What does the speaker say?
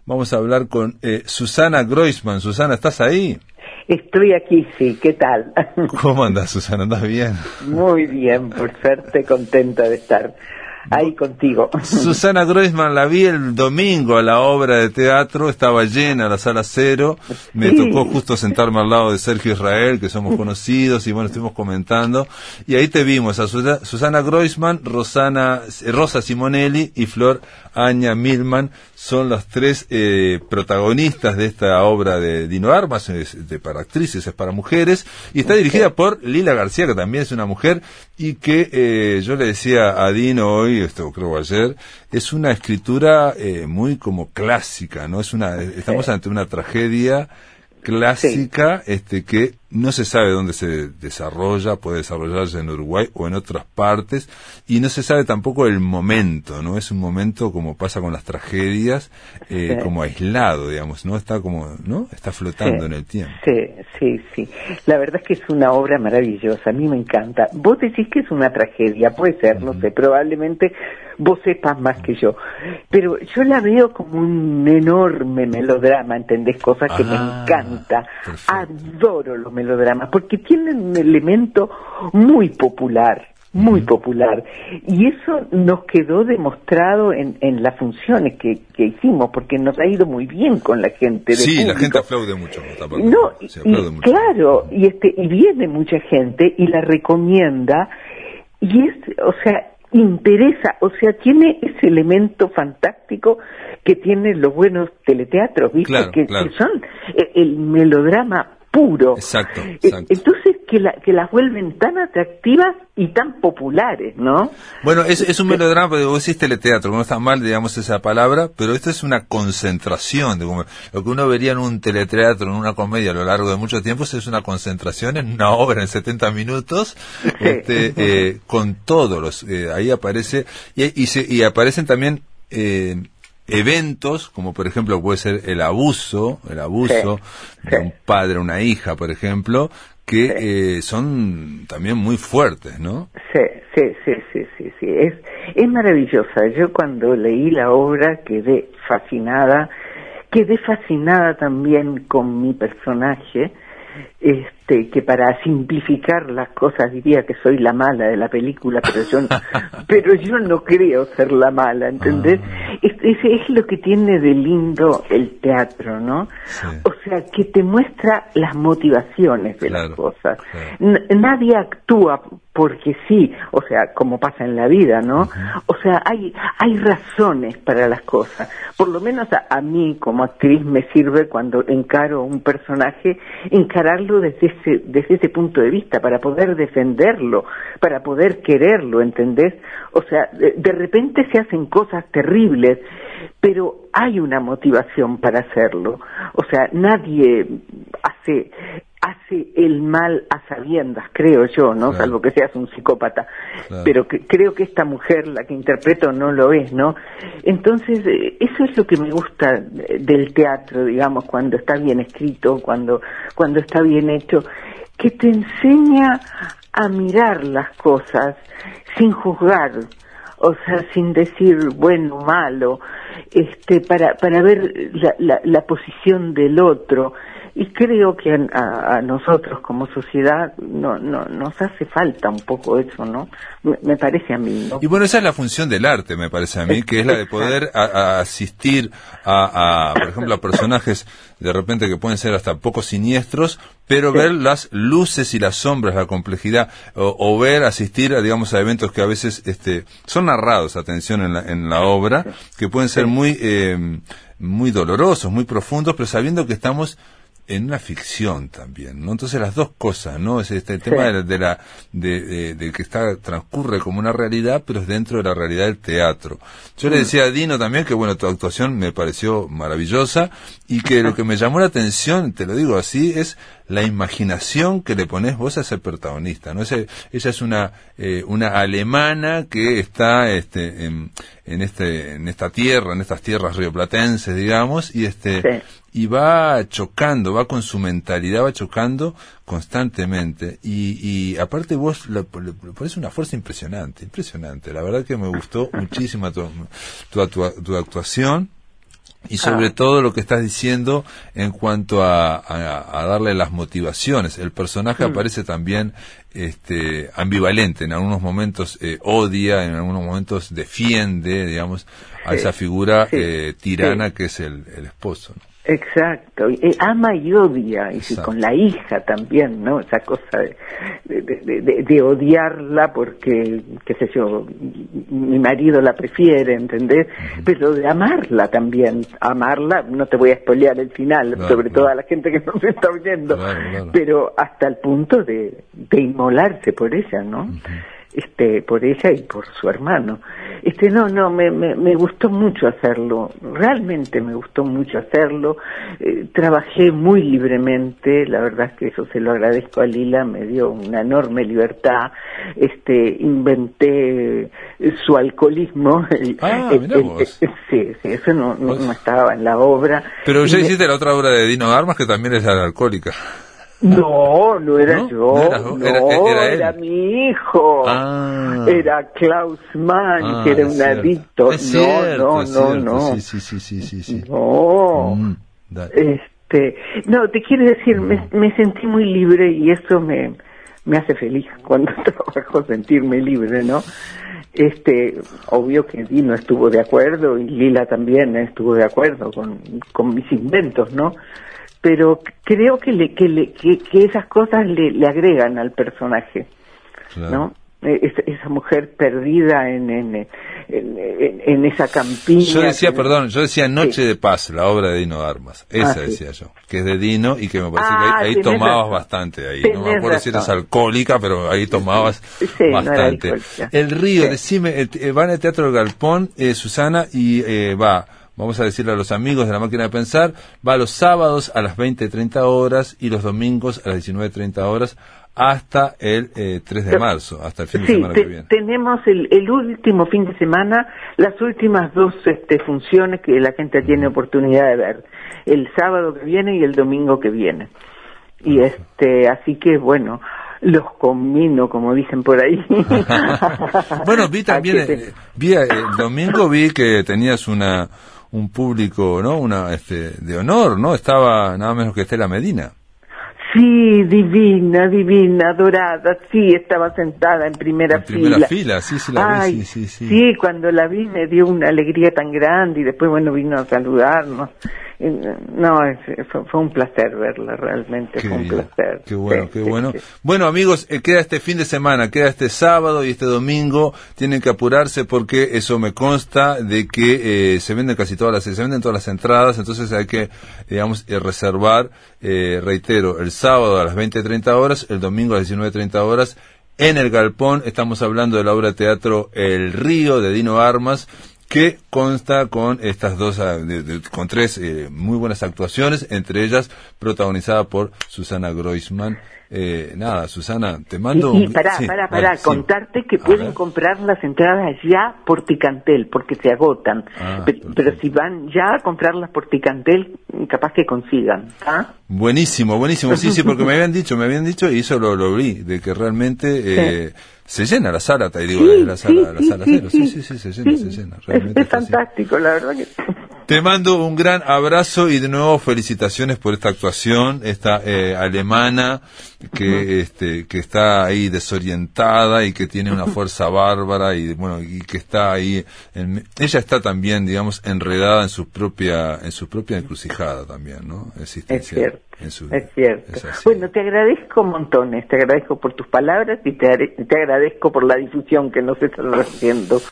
Vamos a hablar con Susana Groisman. Susana, ¿estás ahí? Estoy aquí, sí. ¿Qué tal? ¿Cómo andas, Susana? ¿Andás bien? Muy bien, por suerte, contenta de estar ahí contigo. Susana Groisman, la vi el domingo a la obra de teatro, estaba llena la sala cero, me tocó justo sentarme al lado de Sergio Israel, que somos conocidos, y bueno, estuvimos comentando, y ahí te vimos a Susana Groisman, Rosa Simonelli y Flor Aña Milman, son las tres protagonistas de esta obra de Dino Armas, para actrices, es para mujeres, y está dirigida por Lila García, que también es una mujer, y que yo le decía a Dino hoy, esto creo ayer, es una escritura muy como clásica, ¿no? Estamos ante una tragedia clásica, que no se sabe dónde se desarrolla, puede desarrollarse en Uruguay o en otras partes, y no se sabe tampoco el momento, ¿no? Es un momento, como pasa con las tragedias, como aislado, digamos, ¿no? Está como, ¿no? Está flotando en el tiempo. Sí. La verdad es que es una obra maravillosa, a mí me encanta. Vos decís que es una tragedia, puede ser, no sé, probablemente vos sepas más que yo, pero yo la veo como un enorme melodrama, ¿entendés? Cosa que me encanta. Perfecto. Adoro los melodramas, porque tienen un elemento muy popular, y eso nos quedó demostrado en las funciones que hicimos, porque nos ha ido muy bien con la gente de público. La gente aplaude mucho. Mucho. Claro, y viene mucha gente y la recomienda, y interesa, tiene ese elemento fantástico que tienen los buenos teleteatros, ¿viste? Claro. Que son el melodrama puro. Exacto. Entonces que las vuelven tan atractivas y tan populares, ¿no? Bueno, es un melodrama, pero vos decís teleteatro, no está mal, digamos, esa palabra, pero esto es una concentración, lo que uno vería en un teleteatro, en una comedia a lo largo de mucho tiempo, es una concentración en una obra en 70 minutos, con todos los, ahí aparece, y aparecen también, eventos, como por ejemplo puede ser el abuso de un padre a una hija, por ejemplo, que son también muy fuertes, ¿no? Sí. Es maravillosa. Yo cuando leí la obra quedé fascinada también con mi personaje, que para simplificar las cosas diría que soy la mala de la película, pero yo no creo ser la mala, ¿entendés? Es lo que tiene de lindo el teatro, ¿no? Sí. Que te muestra las motivaciones de las cosas. Claro. Nadie actúa porque sí, como pasa en la vida, ¿no? Uh-huh. Hay razones para las cosas. Por lo menos a mí como actriz me sirve cuando encaro un personaje, encararlo desde ese punto de vista, para poder defenderlo, para poder quererlo, ¿entendés? De repente se hacen cosas terribles, pero hay una motivación para hacerlo. Nadie hace el mal a sabiendas, creo yo, ¿no? Claro. Salvo que seas un psicópata. Claro. Pero creo que esta mujer, la que interpreto, no lo es, ¿no? Entonces, eso es lo que me gusta del teatro, digamos, cuando está bien escrito, cuando está bien hecho, que te enseña a mirar las cosas sin juzgar, sin decir bueno o malo, para ver la posición del otro. Y creo que a nosotros como sociedad nos hace falta un poco eso, ¿no? Me parece a mí, ¿no? Y bueno, esa es la función del arte, me parece a mí, que es la de poder asistir por ejemplo, a personajes de repente que pueden ser hasta poco siniestros, pero ver las luces y las sombras, la complejidad, o asistir a eventos que a veces son narrados, atención, en la obra, que pueden ser muy dolorosos, muy profundos, pero sabiendo que estamos en una ficción también, ¿no? Entonces las dos cosas, ¿no? Es el tema de que transcurre como una realidad, pero es dentro de la realidad del teatro. Yo le decía a Dino también que, bueno, tu actuación me pareció maravillosa, y que lo que me llamó la atención, te lo digo así, es la imaginación que le pones vos a ese protagonista, ¿no? Ella es una alemana que está en esta tierra, en estas tierras rioplatenses, digamos, y va con su mentalidad, va chocando constantemente, y aparte vos le pones una fuerza impresionante, la verdad que me gustó muchísimo tu actuación. Y sobre todo lo que estás diciendo en cuanto a darle las motivaciones. El personaje aparece también ambivalente. En algunos momentos odia, en algunos momentos defiende, digamos, a esa figura tirana que es el esposo, ¿no? Exacto, ama y odia, y con la hija también, ¿no? Esa cosa de odiarla porque, qué sé yo, mi marido la prefiere, ¿entendés? Pero de amarla también, amarla, no te voy a spoilear el final, sobre todo a la gente que no se está oyendo, pero hasta el punto de inmolarse por ella, ¿no? Por ella y por su hermano. Me gustó mucho hacerlo, realmente me gustó mucho hacerlo. Trabajé muy libremente, la verdad es que eso se lo agradezco a Lila, me dio una enorme libertad. Inventé su alcoholismo. Mirá vos. Sí, eso no estaba en la obra. Pero ya hiciste la otra obra de Dino Armas, que también es la alcohólica. No era yo, era mi hijo, era Klaus Mann, que era un adicto. Es cierto. Sí. No, te quiero decir, me sentí muy libre y eso me hace feliz cuando trabajo, sentirme libre, ¿no? Obvio que Dino estuvo de acuerdo y Lila también estuvo de acuerdo con mis inventos, ¿no? Pero creo que esas cosas le agregan al personaje, ¿no? Esa mujer perdida en esa campiña. Yo decía Noche de Paz, la obra de Dino Armas. Esa decía yo, que es de Dino y que me parece que ahí tomabas bastante ahí. No me acuerdo si eras alcohólica, pero ahí tomabas bastante. El Río, decime, va en el Teatro del Galpón, Susana, y vamos a decirle a los amigos de La Máquina de Pensar, va los sábados a las 20:30 horas y los domingos a las 19:30 horas hasta el 3 de marzo, hasta el fin de semana que viene. Tenemos el último fin de semana, las últimas dos funciones que la gente tiene oportunidad de ver, el sábado que viene y el domingo que viene. Y así que bueno, los combino, como dicen por ahí. Bueno, vi también, el domingo vi que tenías un público, ¿no? De honor, ¿no? Estaba nada menos que Estela Medina. Sí, divina, dorada, sí, estaba sentada en primera fila. En primera fila, sí, la vi, sí. Sí, cuando la vi me dio una alegría tan grande y después, vino a saludarnos. No, fue un placer verla, realmente fue un placer. Qué bueno. Bueno, amigos, queda este fin de semana, queda este sábado y este domingo, tienen que apurarse porque eso me consta de que se venden se venden todas las entradas, entonces hay que, digamos, reservar, reitero, el sábado a las 20:30 horas, el domingo a las 19:30 horas, en el Galpón. Estamos hablando de la obra de teatro El Río, de Dino Armas, que consta con estas dos, con tres muy buenas actuaciones, entre ellas protagonizada por Susana Groisman. Susana, te mando contarte que pueden comprar las entradas ya por Ticantel, porque se agotan. Pero si van ya a comprarlas por Ticantel, capaz que consigan. Buenísimo, sí, porque me habían dicho, y eso lo vi, de que realmente se llena la sala, te digo, la sala cero, se llena. Realmente es fantástico, la verdad que Te mando un gran abrazo y de nuevo felicitaciones por esta actuación, esta alemana que está ahí desorientada y que tiene una fuerza bárbara y que está ahí, ella está también, digamos, enredada en su propia encrucijada también, ¿no? Es cierto. Es cierto. Bueno, te agradezco montones, te agradezco por tus palabras y te agradezco por la difusión que nos estás haciendo.